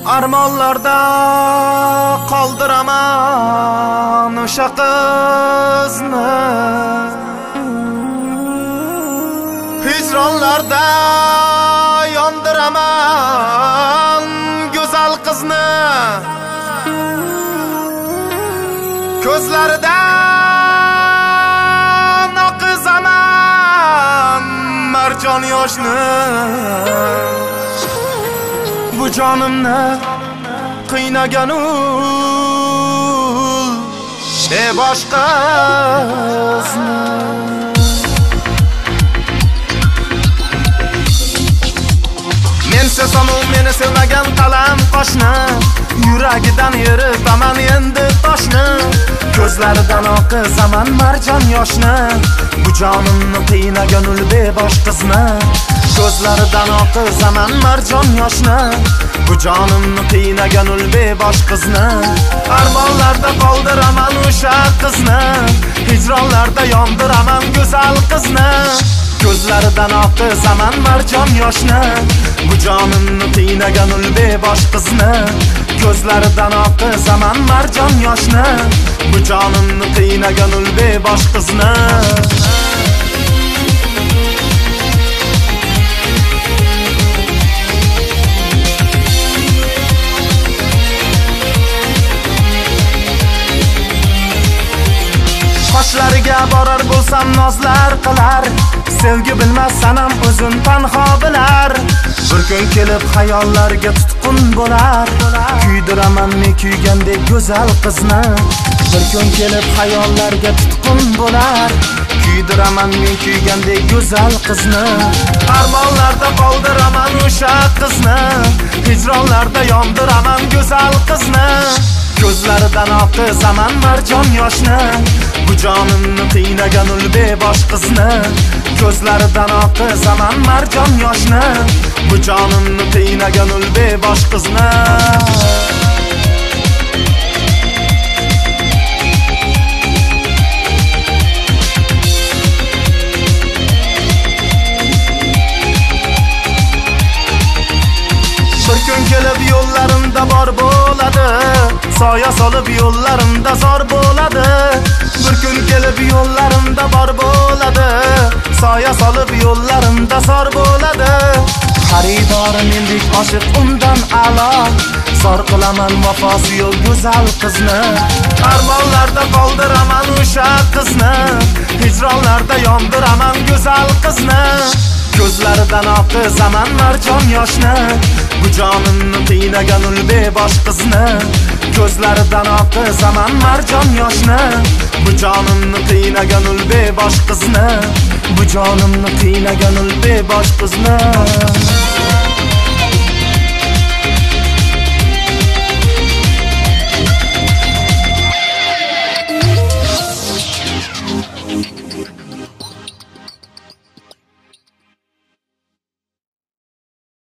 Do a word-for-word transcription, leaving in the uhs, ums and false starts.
Armonlarda qoldiraman o'sha qizni, hijronlarda yondiraman go'zal qizni. Ko'zlaridan oqizaman marjon yoshni. Bu jonimni qiynagan ul e boshqasini. Men sevsam u meni sevmagan qalam qoshni, yuragidan yeritaman endi toshni. Ko'zlaridan oqizaman marjon yoshni. Bu jonimni qiynagan ul bebosh qizni. Ko'zlaridan oqizaman marjon yoshni. Bu jonimni qiynagan ul bebosh qizni. Armonlarda qoldiraman o'sha qizni, hijronlarda yondiraman go'zal qizni. Ko'zlaridan oqizaman marjon yoshni. Bu jonimni qiynagan ul bebosh qizni. Ko'zlaridan oqizaman marjon yoshni. Bu jonimni qiynagan ul bebosh qizni. Qoshlariga borar bo'lsam nozlar qilar, sevgi bilmas sanam o'zin tanho bilar. Bir kun kelib xayollarga tutqun bo'lar, kuydiraman men kuygandek go'zal qizni. Bir kun kelib xayollarga tutqun bo'lar, kuydiraman men kuygandek go'zal qizni. Armonlarda qoldiraman o'sha qizni, hijronlarda yondiraman go'zal qizni. Ko'zlaridan oqizaman marjon yoshni. Bu jonimni qiynagan ul bebosh qizni. Ko'zlaridan oqizaman marjon yoshni. Bu jonimni qiynagan ul bebosh qizni. Bir kun kelib yo'llarimda bor bo'ladi, soya solib yo'llarimda zor bo'ladi. Bir kun kelib yo'llarimda bor bo'ladi, soya solib yo'llarimda zor bo'ladi. Xaridori mendek oshiq undan a'lo, zor qilaman vafosi yo'q go'zal qizni. Armonlarda qoldiraman o'sha qizni, hijronlarda yondiraman go'zal qizni. Ko'zlaridan oqizaman marjon yoshni. Bu jonimni qiynagan ul bebosh qizni. Ko'zlaridan oqizaman marjon yoshni. Bu jonimni qiynagan ul bebosh qizni. Bu jonimni qiynagan ul bebosh qizni.